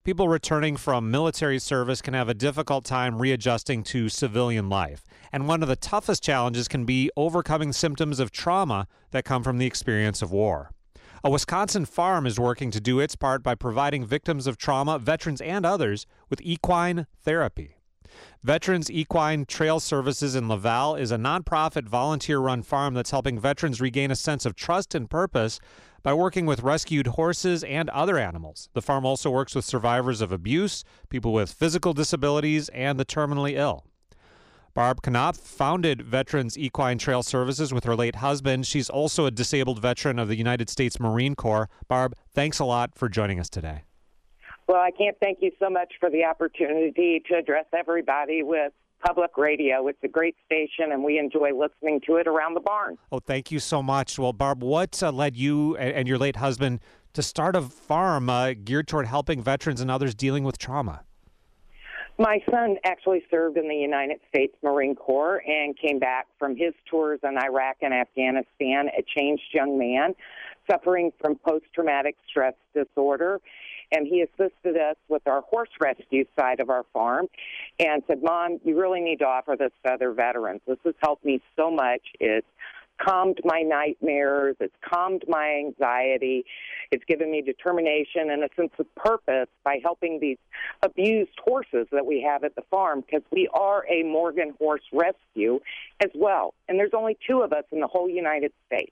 people returning from military service can have a difficult time readjusting to civilian life. And one of the toughest challenges can be overcoming symptoms of trauma that come from the experience of war. A Wisconsin farm is working to do its part by providing victims of trauma, veterans and others, with equine therapy. Veterans Equine Trail Services in Laval is a nonprofit volunteer-run farm that's helping veterans regain a sense of trust and purpose by working with rescued horses and other animals. The farm also works with survivors of abuse, people with physical disabilities, and the terminally ill. Barb Knopf founded Veterans Equine Trail Services with her late husband. She's also a disabled veteran of the United States Marine Corps. Barb, thanks a lot for joining us today. Well, I can't thank you so much for the opportunity to address everybody with public radio. It's a great station, and we enjoy listening to it around the barn. Oh, thank you so much. Well, Barb, what led you and your late husband to start a farm geared toward helping veterans and others dealing with trauma? My son actually served in the United States Marine Corps and came back from his tours in Iraq and Afghanistan, a changed young man suffering from post-traumatic stress disorder. And he assisted us with our horse rescue side of our farm and said, Mom, you really need to offer this to other veterans. This has helped me so much. It's calmed my nightmares. It's calmed my anxiety. It's given me determination and a sense of purpose by helping these abused horses that we have at the farm, because we are a Morgan Horse Rescue as well. And there's only 2 of us in the whole United States.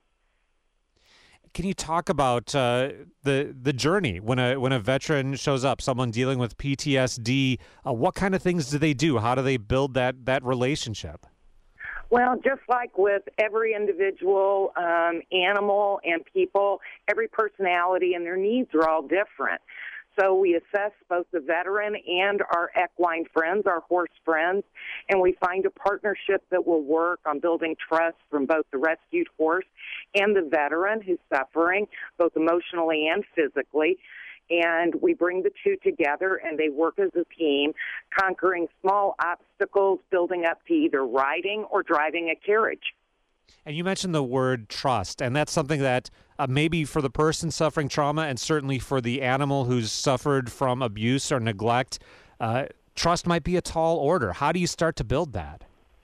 Can you talk about the journey when a veteran shows up, someone dealing with PTSD? What kind of things do they do? How do they build that relationship? Well, just like with every individual animal and people, every personality and their needs are all different. So we assess both the veteran and our equine friends, our horse friends, and we find a partnership that will work on building trust from both the rescued horse and the veteran who's suffering, both emotionally and physically. And we bring the 2 together, and they work as a team, conquering small obstacles, building up to either riding or driving a carriage. And you mentioned the word trust, and that's something that maybe for the person suffering trauma and certainly for the animal who's suffered from abuse or neglect, trust might be a tall order. How do you start to build that?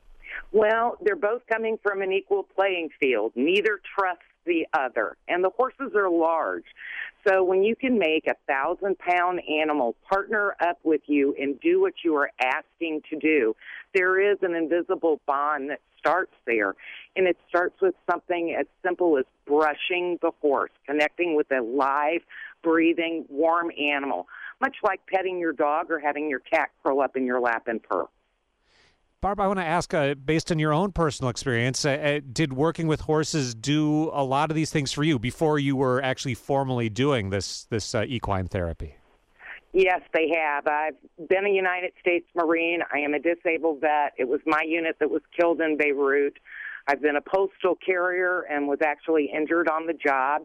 Well, they're both coming from an equal playing field. Neither trusts the other, and the horses are large. So when you can make a 1,000-pound animal partner up with you and do what you are asking to do, there is an invisible bond that starts there. And it starts with something as simple as brushing the horse, connecting with a live, breathing, warm animal, much like petting your dog or having your cat curl up in your lap and purr. Barb, I want to ask, based on your own personal experience, did working with horses do a lot of these things for you before you were actually formally doing this equine therapy? Yes, they have. I've been a United States Marine. I am a disabled vet. It was my unit that was killed in Beirut. I've been a postal carrier and was actually injured on the job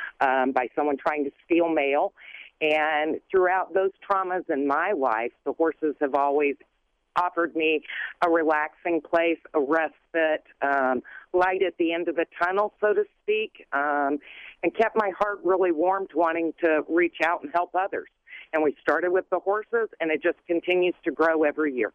by someone trying to steal mail. And throughout those traumas in my life, the horses have always offered me a relaxing place, a respite, light at the end of the tunnel, so to speak, and kept my heart really warm to wanting to reach out and help others. And we started with the horses, and it just continues to grow every year.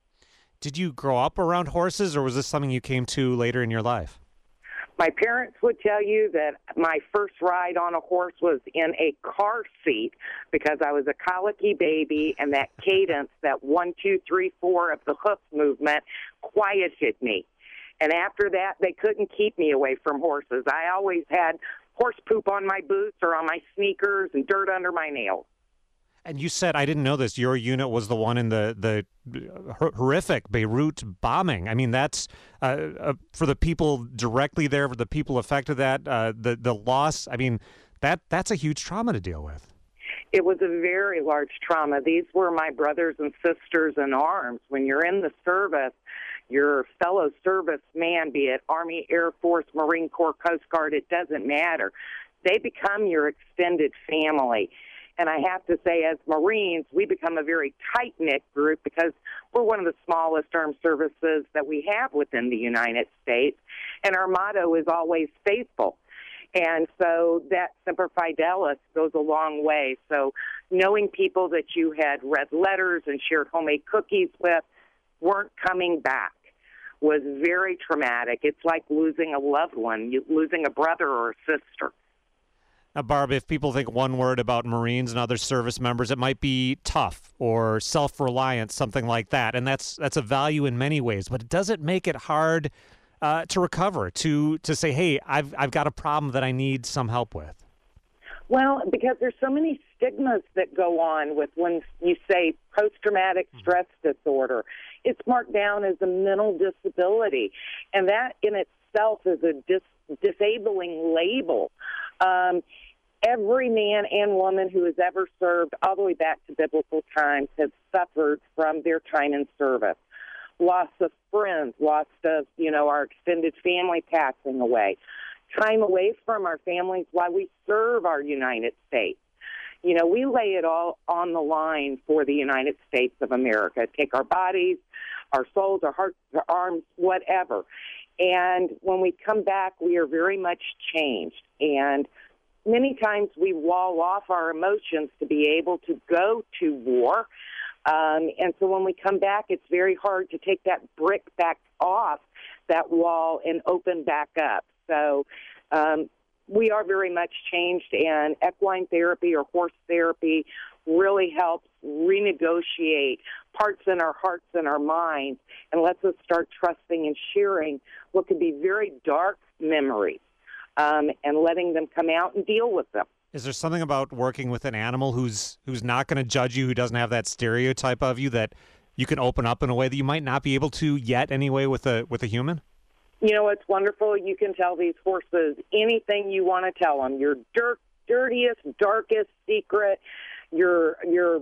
Did you grow up around horses, or was this something you came to later in your life? My parents would tell you that my first ride on a horse was in a car seat because I was a colicky baby, and that cadence, that 1, 2, 3, 4 of the hoof movement quieted me. And after that, they couldn't keep me away from horses. I always had horse poop on my boots or on my sneakers and dirt under my nails. And you said, I didn't know this, your unit was the one in the horrific Beirut bombing. I mean, that's for the people directly there, for the people affected that, the loss. I mean, that's a huge trauma to deal with. It was a very large trauma. These were my brothers and sisters in arms. When you're in the service, your fellow serviceman, be it Army, Air Force, Marine Corps, Coast Guard, it doesn't matter. They become your extended family. And I have to say, as Marines, we become a very tight-knit group because we're one of the smallest armed services that we have within the United States. And our motto is always faithful. And so that Semper Fidelis goes a long way. So knowing people that you had read letters and shared homemade cookies with weren't coming back was very traumatic. It's like losing a loved one, losing a brother or a sister. Now, Barb, if people think one word about Marines and other service members, it might be tough or self-reliant, something like that. And that's a value in many ways, but it doesn't make it hard to recover, to say, hey, I've got a problem that I need some help with. Well, because there's so many stigmas that go on with when you say post-traumatic stress disorder. It's marked down as a mental disability, and that in itself is a disabling label. Every man and woman who has ever served, all the way back to biblical times, has suffered from their time in service. Loss of friends, loss of, our extended family passing away, time away from our families while we serve our United States. We lay it all on the line for the United States of America. Take our bodies, our souls, our hearts, our arms, whatever. And when we come back, we are very much changed. And many times we wall off our emotions to be able to go to war. And so when we come back, it's very hard to take that brick back off that wall and open back up. So we are very much changed, and equine therapy or horse therapy really helps renegotiate parts in our hearts and our minds and lets us start trusting and sharing what could be very dark memories and letting them come out and deal with them. Is there something about working with an animal who's not going to judge you, who doesn't have that stereotype of you, that you can open up in a way that you might not be able to yet anyway with a human? It's wonderful. You can tell these horses anything you want to tell them. Your dirtiest, darkest secret, your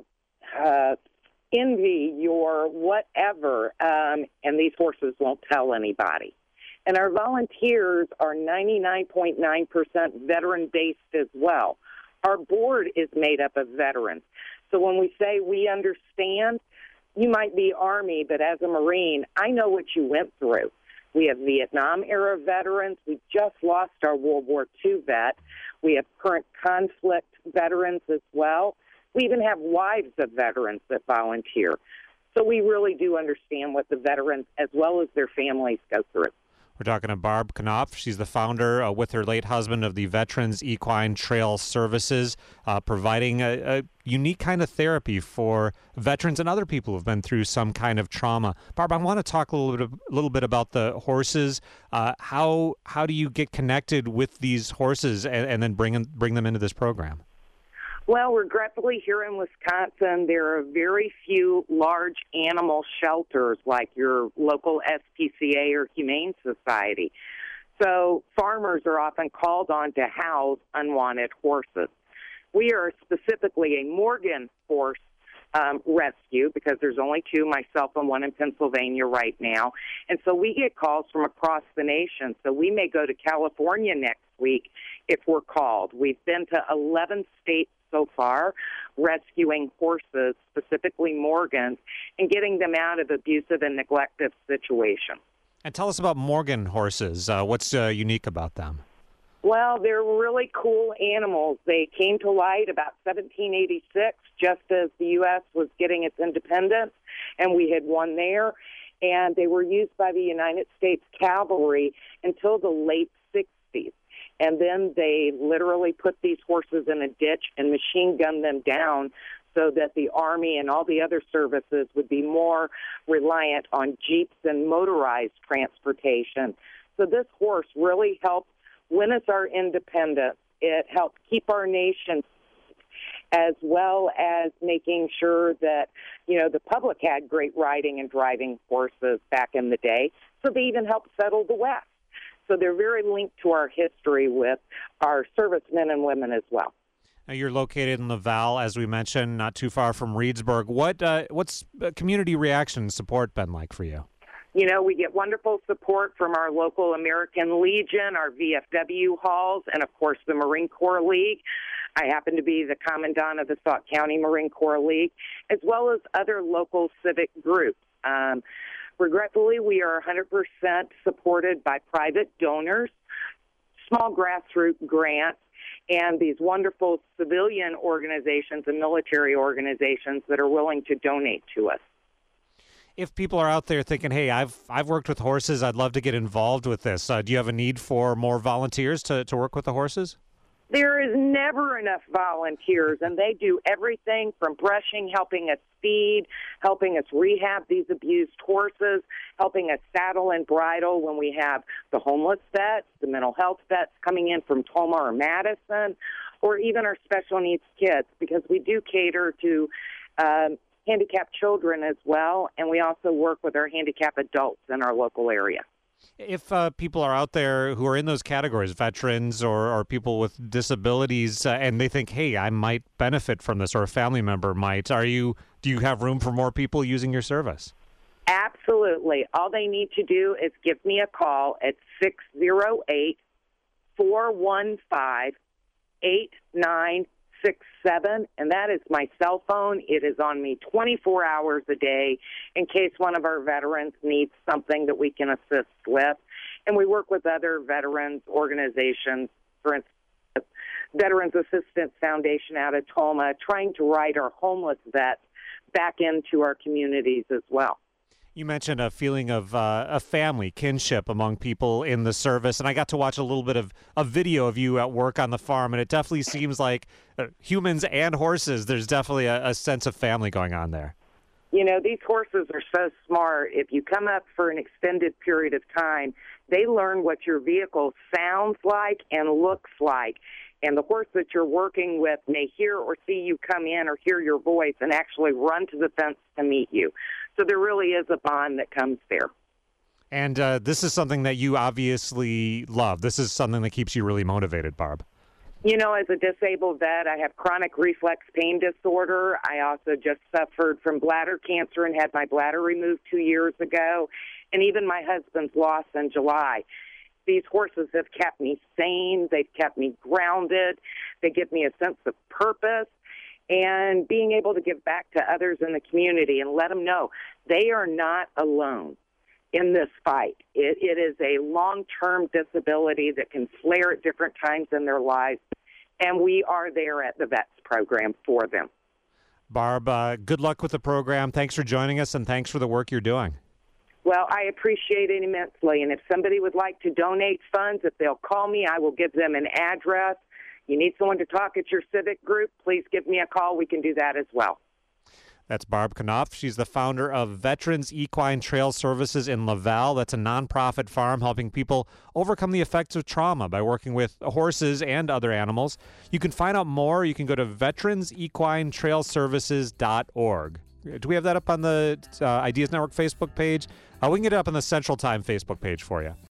envy, your whatever, and these horses won't tell anybody. And our volunteers are 99.9% veteran-based as well. Our board is made up of veterans. So when we say we understand, you might be Army, but as a Marine, I know what you went through. We have Vietnam-era veterans. We just lost our World War II vet. We have current conflict veterans as well. We even have wives of veterans that volunteer. So we really do understand what the veterans, as well as their families, go through. We're talking to Barb Knopf. She's the founder, with her late husband, of the Veterans Equine Trail Services, providing a unique kind of therapy for veterans and other people who've been through some kind of trauma. Barb, I want to talk a little bit about the horses. How do you get connected with these horses and then bring them into this program? Well, regretfully, here in Wisconsin, there are very few large animal shelters like your local SPCA or Humane Society. So farmers are often called on to house unwanted horses. We are specifically a Morgan horse rescue because there's only two, myself and one in Pennsylvania right now. And so we get calls from across the nation. So we may go to California next week if we're called. We've been to 11 states so far, rescuing horses, specifically Morgans, and getting them out of abusive and neglective situations. And tell us about Morgan horses. What's unique about them? Well, they're really cool animals. They came to light about 1786, just as the U.S. was getting its independence, and we had won there. And they were used by the United States Cavalry until the late 60s. And then they literally put these horses in a ditch and machine gunned them down so that the Army and all the other services would be more reliant on jeeps and motorized transportation. So this horse really helped win us our independence. It helped keep our nation, as well as making sure that, the public had great riding and driving horses back in the day. So they even helped settle the West. So they're very linked to our history with our servicemen and women as well. Now you're located in Laval, as we mentioned, not too far from Reedsburg. What's community reaction and support been like for you? We get wonderful support from our local American Legion, our VFW halls, and, of course, the Marine Corps League. I happen to be the commandant of the Sauk County Marine Corps League, as well as other local civic groups. Regretfully, we are 100% supported by private donors, small grassroots grants and these wonderful civilian organizations and military organizations that are willing to donate to us. If people are out there thinking, hey, I've worked with horses, I'd love to get involved with this, do you have a need for more volunteers to work with the horses? There is never enough volunteers, and they do everything from brushing, helping us feed, helping us rehab these abused horses, helping us saddle and bridle when we have the homeless vets, the mental health vets coming in from Toma or Madison, or even our special needs kids, because we do cater to handicapped children as well, and we also work with our handicapped adults in our local area. If people are out there who are in those categories, veterans or people with disabilities, and they think, hey, I might benefit from this, or a family member might, do you have room for more people using your service? Absolutely. All they need to do is give me a call at 608-415-8967, and that is my cell phone. It is on me 24 hours a day in case one of our veterans needs something that we can assist with. And we work with other veterans organizations, for instance, Veterans Assistance Foundation out of Toma, trying to ride our homeless vets back into our communities as well. You mentioned a feeling of a family, kinship among people in the service, and I got to watch a little bit of a video of you at work on the farm, and it definitely seems like humans and horses, there's definitely a sense of family going on there. You know, these horses are so smart. If you come up for an extended period of time, they learn what your vehicle sounds like and looks like. And the horse that you're working with may hear or see you come in or hear your voice and actually run to the fence to meet you. So there really is a bond that comes there. And this is something that you obviously love. This is something that keeps you really motivated, Barb. You know, as a disabled vet, I have chronic reflex pain disorder. I also just suffered from bladder cancer and had my bladder removed 2 years ago, and even my husband's loss in July. These horses have kept me sane. They've kept me grounded. They give me a sense of purpose and being able to give back to others in the community and let them know they are not alone in this fight. It is a long-term disability that can flare at different times in their lives, and we are there at the VETS program for them. Barb, good luck with the program. Thanks for joining us, and thanks for the work you're doing. Well, I appreciate it immensely, and if somebody would like to donate funds, if they'll call me, I will give them an address. You need someone to talk at your civic group, please give me a call. We can do that as well. That's Barb Knopf. She's the founder of Veterans Equine Trail Services in Laval. That's a nonprofit farm helping people overcome the effects of trauma by working with horses and other animals. You can find out more. You can go to veteransequinetrailservices.org. Do we have that up on the Ideas Network Facebook page? We can get it up on the Central Time Facebook page for you.